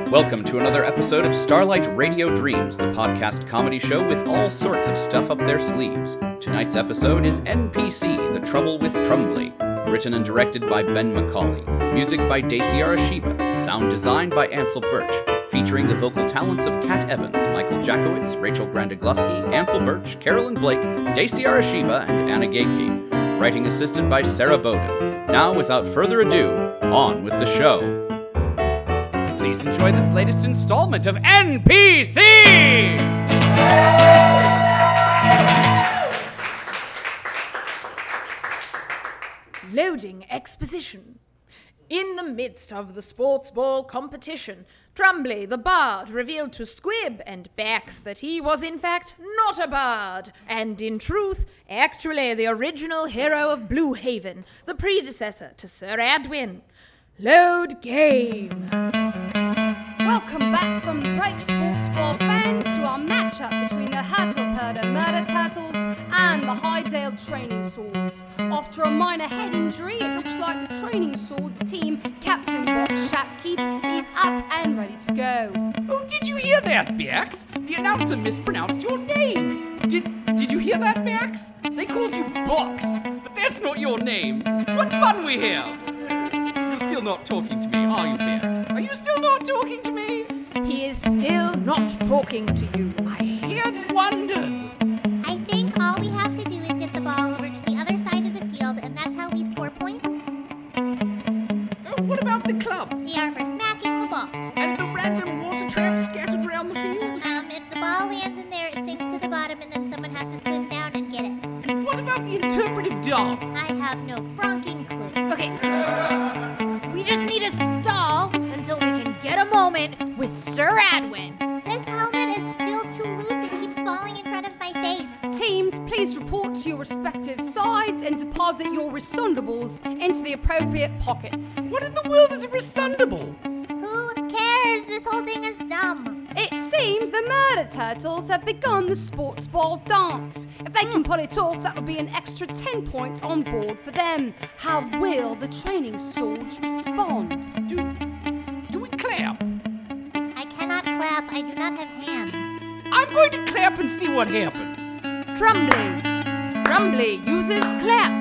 Welcome to another episode of Starlight Radio Dreams, the podcast comedy show with all sorts of stuff up their sleeves. Tonight's episode is NPC, The Trouble with Trumbly, written and directed by Ben McCauley, music by Daisy Arashiba, sound design by Ansel Birch, featuring the vocal talents of Kat Evans, Michael Jackowitz, Rachel Grandegluski, Ansel Birch, Carolyn Blake, Daisy Arashiba, and Anna Gaeke. Writing assisted by Sarah Bowden. Now, without further ado, on with the show. Please enjoy this latest installment of NPC! Loading exposition. In the midst of the sports ball competition, Trumbly the Bard revealed to Squib and Bax that he was in fact not a bard, and in truth, actually the original hero of Blue Haven, the predecessor to Sir Adwin. Load game. Welcome back from the break, sports ball fans, to our matchup between the Hartlepurder Murder Turtles and the Highdale Training Swords. After a minor head injury, it looks like the Training Swords team, Captain Bob Shapkeep, is up and ready to go. Oh, did you hear that, Bax? The announcer mispronounced your name. Did you hear that, Bax? They called you Box, but that's not your name. What fun we have! You're still not talking to me, are you, Bax? Are you still not talking to me? He is still not talking to you. I had wondered. I think all we have to do is get the ball over to the other side of the field, and that's how we score points. Oh, what about the clubs? They are for smacking the ball. And the random water traps scattered around the field? If the ball lands in there, it sinks to the bottom, and then someone has to swim down and get it. And what about the interpretive dance? I have no fronking clue. Okay, we just need to stall until we can get a moment with Sir Adwin. This helmet is still too loose. It keeps falling in front of my face. Teams, please report to your respective sides and deposit your respondables into the appropriate pockets. What in the world is a resundable? Who cares? This whole thing is dumb. It seems the Murder Turtles have begun the sports ball dance. If they can pull it off, that'll be an extra 10 points on board for them. How will the Training Swords respond? Do we clap? I cannot clap. I do not have hands. I'm going to clap and see what happens. Trumbly uses clap.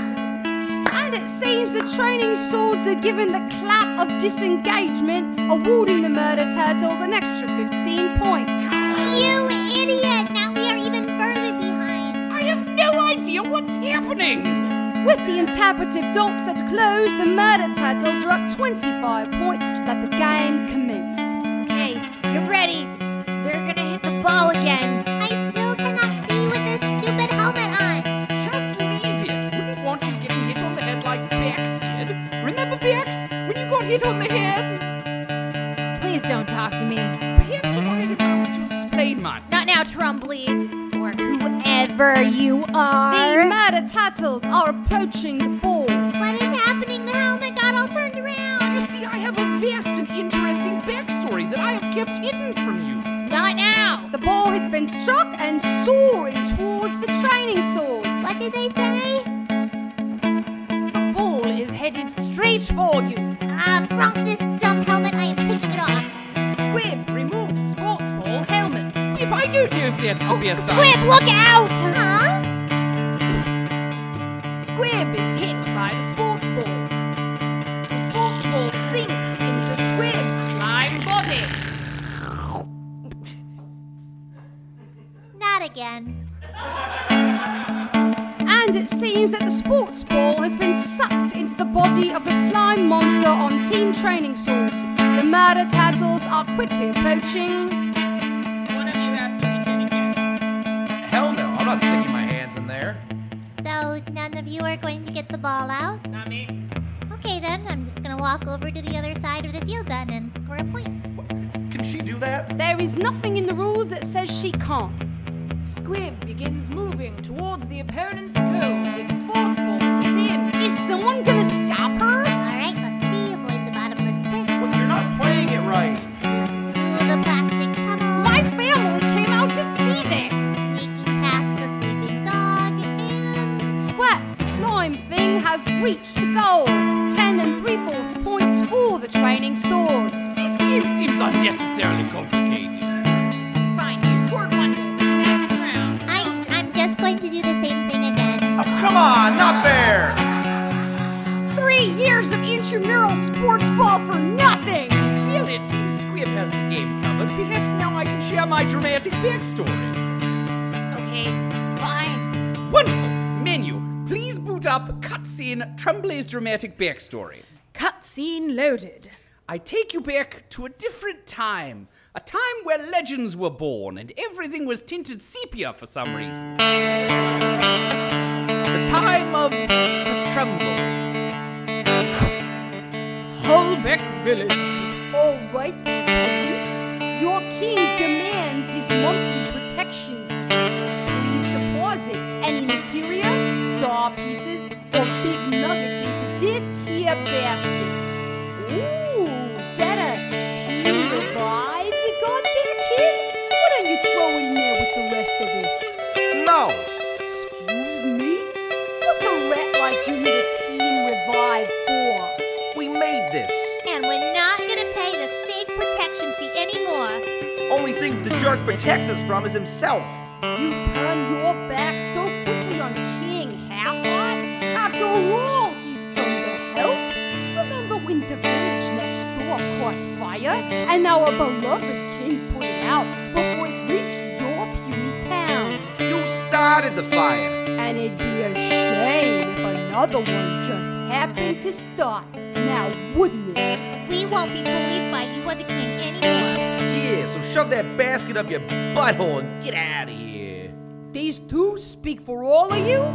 And it seems the Training Swords are given the clap of disengagement, awarding the Murder Turtles an extra 15 points. You idiot! Now we are even further behind. I have no idea what's happening. With the interpretive dance set to close, the Murder Turtles are up 25 points. Let the game commence. Okay, get ready. They're gonna hit the ball again. I still cannot see with this stupid helmet on. Just leave it. Wouldn't want you getting hit on the head like Bax did. Remember, Bax, when you got hit on the head? Please don't talk to me. Perhaps if I had a moment to explain myself. Not now, Trumbly. Or whoever you are. The Murder Turtles are approaching the ball. What is happening? The helmet got all turned around. You see, I have a vast and interesting backstory that I have kept hidden from you. Not now. The ball has been struck and soaring towards the Training Swords. What did they say? The ball is headed straight for you. Front this dumb helmet. I am taking it off. Squib removes sports ball helmet. Squib, I don't know if that's the best Squib, look out! Huh? Squib is hit by the sports ball. The sports ball sinks into Squib's slime body. Not again. And it seems that the sports ball has been sucked into the body of the slime monster on Team Training Swords. The Murder Turtles are quickly approaching. One of you has to reach in again. Hell no, I'm not sticking my hands in there. So none of you are going to get the ball out? Not me. Okay then, I'm just gonna walk over to the other side of the field then and score a point. Can she do that? There is nothing in the rules that says she can't. Squib begins moving towards the opponent's goal with sports ball within. Is someone gonna stop her? Alright, let's see. Avoid the bottomless pit. Well, you're not playing it right. Through the plastic tunnel. My family came out to see this. Sneaking past the sleeping dog and... Squat, the slime thing, has reached the goal. 10 3/4 points for the Training Swords. This game seems unnecessarily complicated. Fine, you scored one goal. Next round. I'm just going to do the same thing again. Oh, come on, not fair! 3 years of intramural sports ball for nothing! Well, it seems Squib has the game covered. Perhaps now I can share my dramatic backstory. Okay, fine. Wonderful. Menu. Please boot up cutscene Trumbley's dramatic backstory. Cutscene loaded. I take you back to a different time. A time where legends were born and everything was tinted sepia for some reason. The time of St. Trumbles. Holbeck Village. All right, peasants. Your king demands his monthly protection fee. Please deposit any material, star pieces, or big nuggets into this here basket. Ooh, is that a team revive you got there, kid? Why don't you throw it in there with the rest of this? No! Excuse me? What's a rat like you need a team revive for? We made this. And we're not gonna pay the fake protection fee anymore. Only thing the jerk protects us from is himself. You turn your back so quickly on King Half-Heart? After all he's done to help? Remember when the village next door caught fire and our beloved king put it out before it reached your puny town? You started the fire. And it'd be a shame if another one just happened to start. Now, wouldn't it? We won't be bullied by you or the king anymore. Yeah, so shove that basket up your butthole and get out of here. These two speak for all of you?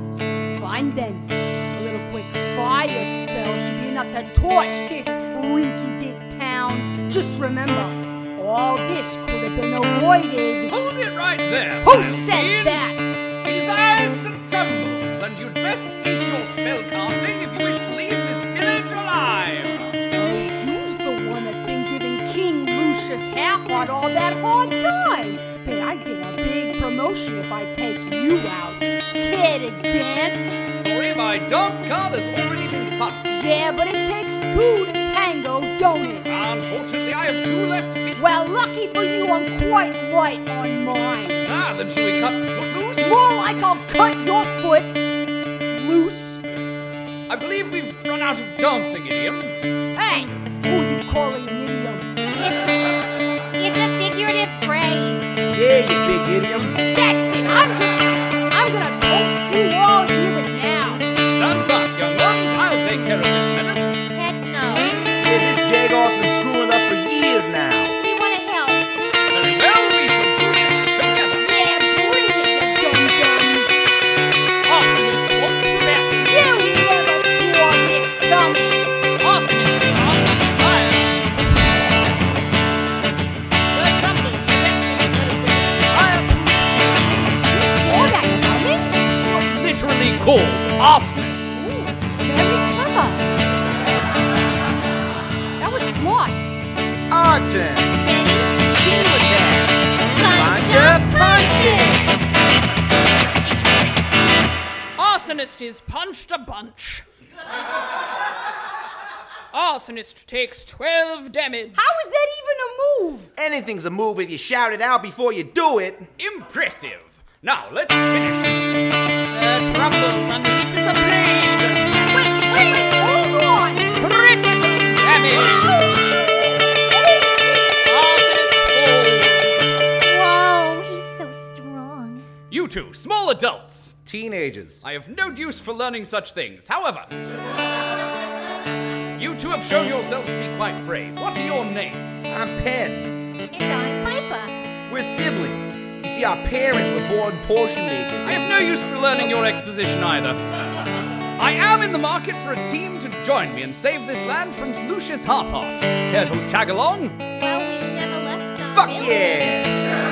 Fine then. A little quick fire spell should be enough to torch this rinky-dink town. Just remember, all this could have been avoided. Hold it right there. Who Miles said Fiend. that? It is I, St. Trumbles, and you'd best cease your spellcasting if you wish to leave this village alive. You's the one that's been giving King Lucius Half-Heart all that hard time. Bet I get a big promotion if I take you out. Care to dance? Sorry, my dance card has already been punched. Yeah, but it takes two to tango, don't it? Unfortunately, I have 2 left feet. Well, lucky for you, I'm quite light on mine. Then shall we cut footloose? More like I'll cut your foot loose. I believe we've run out of dancing idioms. Hey, who you calling an idiom? It's a figurative phrase. Yeah, you big idiom. That's it. I'm gonna toast you all here and now. Stand back, young ones. I'll take care of this menace. Heck no. Yeah, this Jagor's been screwing us for years now. We want to help. Very well, we shall do this together. Yeah, bring it, you dum-dums. Arsonist wants to battle. You never saw this coming. Arsonist casts fire. Sir Trumbles protects instead of with fireproof. You saw that coming? You're literally called arsonist. Very clever. That was smart. Our turn. Team attack. Bunch of punches. Arsonist is punched a bunch. Arsonist takes 12 damage. How is that even a move? Anything's a move if you shout it out before you do it. Impressive. Now, let's finish this. Sir Trumbles unleashes a blade. Wait, hold on. Critical damage. Arsonist falls. Whoa, he's so strong. You two, small adults. Teenagers. I have no use for learning such things. However, you two have shown yourselves to be quite brave. What are your names? I'm Penn. And I'm Piper. We're siblings. You see, our parents were born potion makers. I have no use for learning your exposition either. I am in the market for a team to join me and save this land from Lucius Half-Heart. Care to tag along? Well, we've never left our Fuck village. yeah!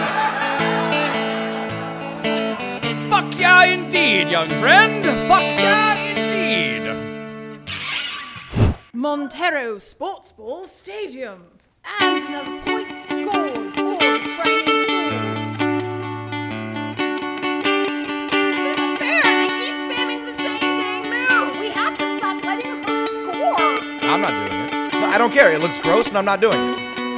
Fuck yeah indeed, young friend. Fuck yeah indeed. Montero Sports Ball Stadium. And another point scored for the training swords. This isn't fair. They keep spamming the same dang move. We have to stop letting her score. I'm not doing it. No, I don't care. It looks gross and I'm not doing it.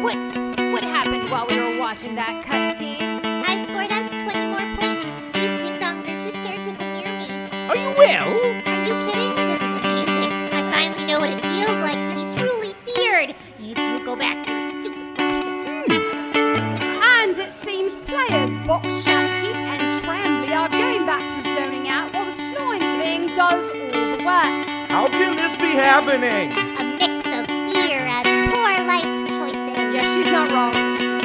What happened while we were watching that cutscene? I scored us 20 more points. These ding-dongs are too scared to come near me. Are you well? Are you kidding? This is amazing. I finally know what it feels like to be truly feared. You two go back to your stupid flashback. And it seems players Box Shadowkeep and Trembly are going back to zoning out while the Slime thing does all the work. How can this be happening? A mix of fear and poor life choices. Yeah, she's not wrong.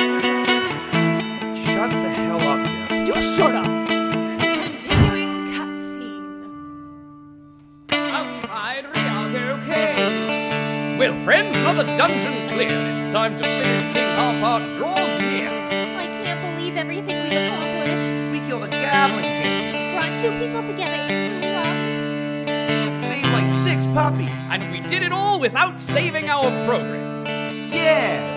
Shut the hell up, Jeff. You shut up. Continuing cutscene. Outside Rialto Cave. Well, friends, another dungeon cleared. It's time to finish King Halfheart draws near. I can't believe everything we've accomplished. We killed a Goblin King. Brought two people together in true love. Saved like 6 puppies. And we did it all without saving our progress. Yeah.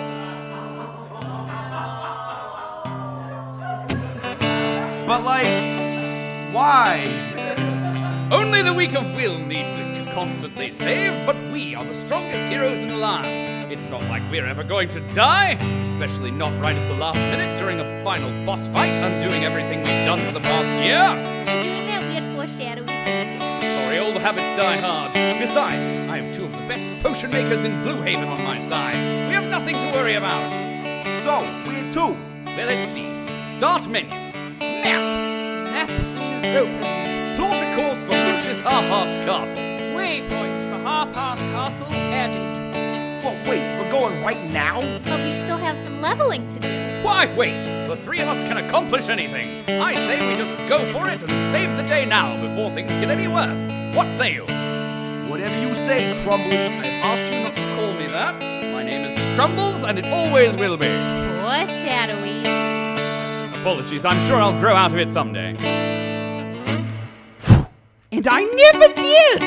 But why? Only the weak of will need to constantly save, but we are the strongest heroes in the land. It's not like we're ever going to die, especially not right at the last minute during a final boss fight, undoing everything we've done for the past year. You're doing that weird foreshadowing thing. Sorry, old habits die hard. Besides, I have two of the best potion makers in Blue Haven on my side. We have nothing to worry about. So, where to? Well, let's see. Start menu. Map. Map is open. Plot a course for Lucius Halfheart's castle. Waypoint for Halfheart Castle added. Whoa, wait, we're going right now? But we still have some leveling to do. Why wait? The three of us can accomplish anything. I say we just go for it and save the day now before things get any worse. What say you? Whatever you say, Trumbly. I've asked you not to call me that. My name is Strumbles, and it always will be. Foreshadowy. Apologies, I'm sure I'll grow out of it someday. And I never did!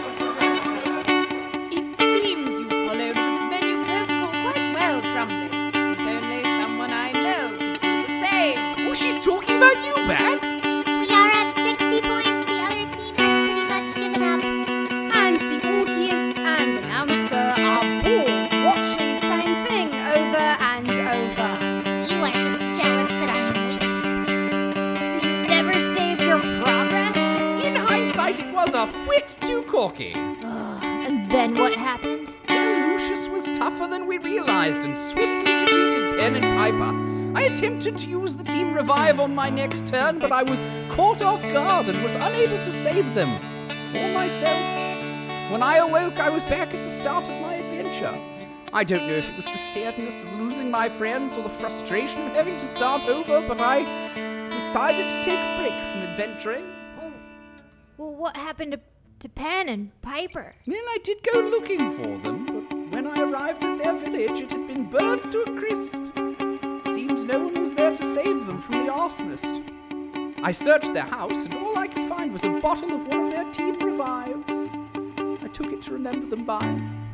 It seems you followed the menu protocol quite well, Trumbly. If only someone I know could do the same. Oh, she's talking about you, Bax? We are at 60 points. The other team has pretty much given up. And the audience and announcer are bored watching the same thing over and over. You are just jealous that I am winning. So you never saved your progress? In hindsight, it was a whit too cocky. And then what happened? Well, Lucius was tougher than we realized and swiftly defeated Pen and Piper. I attempted to use the team revive on my next turn, but I was caught off guard and was unable to save them. Or myself. When I awoke, I was back at the start of my adventure. I don't know if it was the sadness of losing my friends or the frustration of having to start over, but I decided to take a break from adventuring. Well, what happened to Pan and Piper? Then I did go looking for them, but when I arrived at their village, it had been burned to a crisp. It seems no one was there to save them from the arsonist. I searched their house, and all I could find was a bottle of one of their team revives. I took it to remember them by.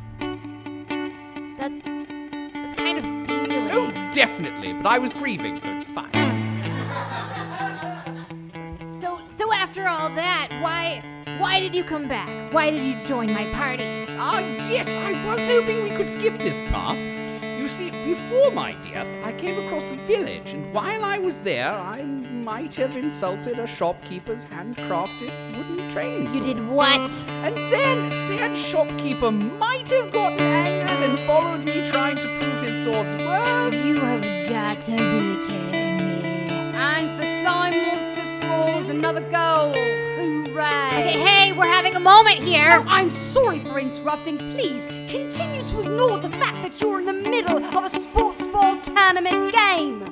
That's kind of stealing. Oh, definitely, but I was grieving, so it's fine. So after all that, why did you come back? Why did you join my party? Yes, I was hoping we could skip this part. You see, before my death, I came across a village, and while I was there, I might have insulted a shopkeeper's handcrafted wooden training sword. You did what? And then said shopkeeper might have gotten angered and followed me trying to prove his sword's worth. You have got to be kidding me. And the slime monster scores another goal. Hooray! Okay, hey, we're having a moment here. Oh, I'm sorry for interrupting. Please continue to ignore the fact that you're in the middle of a sports ball tournament game.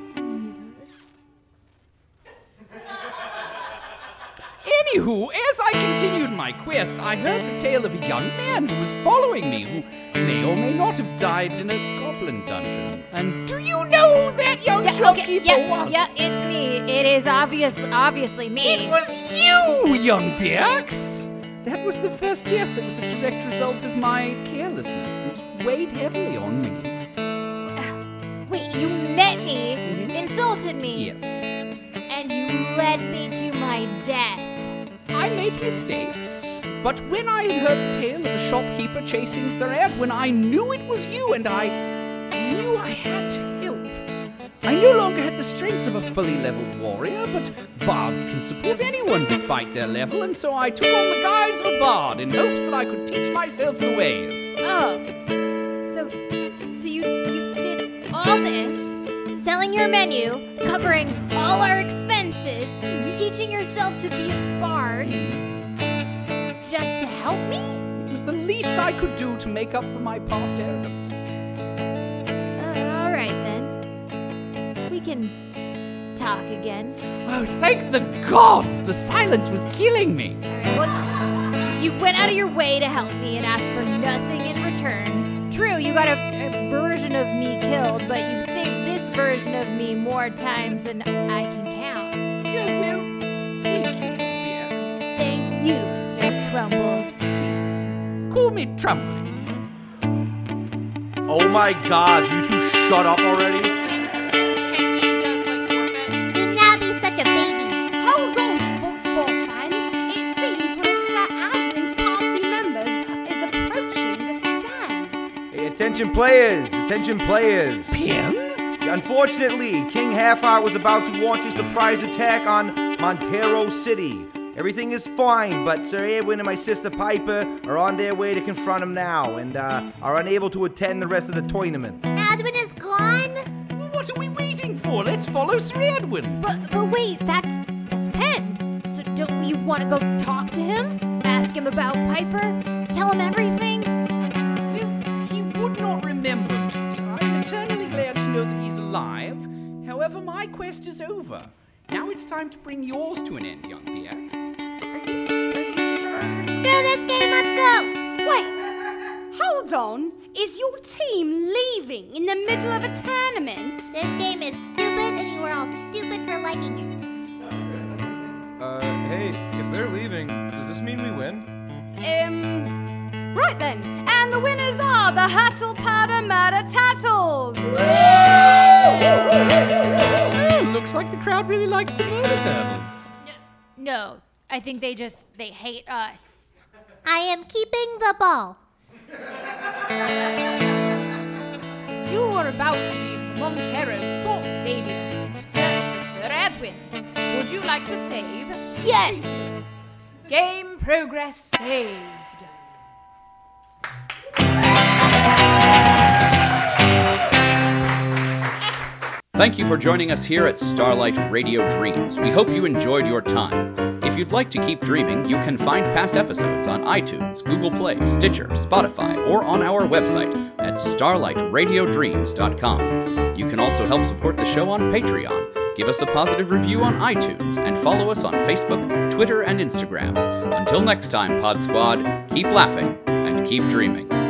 Anywho, as I continued my quest, I heard the tale of a young man who was following me, who may or may not have died in a goblin dungeon. And do you know who that young shopkeeper was? Yeah, it's me. It is obviously me. It was you, young Bix! That was the first death that was a direct result of my carelessness, and it weighed heavily on me. Wait, you met me, insulted me, Yes. and you led me to my death. I made mistakes, but when I had heard the tale of a shopkeeper chasing Sir Edwin, I knew it was you, and I knew I had to help. I no longer had the strength of a fully leveled warrior, but bards can support anyone despite their level, and so I took on the guise of a bard in hopes that I could teach myself the ways. Oh. So you did all this, selling your menu, covering all our expenses, teaching yourself to be a bard, just to help me? It was the least I could do to make up for my past arrogance. All right, then. We can talk again. Oh, thank the gods! The silence was killing me. Well, you went out of your way to help me and asked for nothing in return. True, you got a version of me killed, but you've saved this version of me more times than I can count. Yeah, well, thank you, BX. Thank you, Sir Trumbles. Please, call me Trumbly. Oh my god, you two shut up already? Can we just, forfeit? Do not be such a baby. Hold on, sports ball fans. It seems one of Sir Adwin's party members is approaching the stand. Hey, attention players! Attention players! Pin? Unfortunately, King Halfheart was about to launch a surprise attack on Montero City. Everything is fine, but Sir Edwin and my sister Piper are on their way to confront him now and are unable to attend the rest of the tournament. Adwin is gone? Well, what are we waiting for? Let's follow Sir Edwin. But wait, that's Penn. So don't you want to go talk to him? Ask him about Piper? Tell him everything? Well, he would not remember me. I'm eternally glad to know that he's alive. However, my quest is over. Now it's time to bring yours to an end, young PX. Are you sure? Let's go this game, let's go! Wait, hold on. Is your team leaving in the middle of a tournament? This game is stupid and you are all stupid for liking it. Hey, if they're leaving, does this mean we win? Right then. And the winners are the Hattle Powder Murder Tattles. Oh, looks like the crowd really likes the murder turtles. No, I think they hate us. I am keeping the ball. You are about to leave the Montero Sports Stadium to search for Sir Edwin. Would you like to save? Yes! Game progress saved. Thank you for joining us here at Starlight Radio Dreams. We hope you enjoyed your time. If you'd like to keep dreaming, you can find past episodes on iTunes, Google Play, Stitcher, Spotify, or on our website at starlightradiodreams.com. You can also help support the show on Patreon, give us a positive review on iTunes, and follow us on Facebook, Twitter, and Instagram. Until next time, Pod Squad, keep laughing and keep dreaming.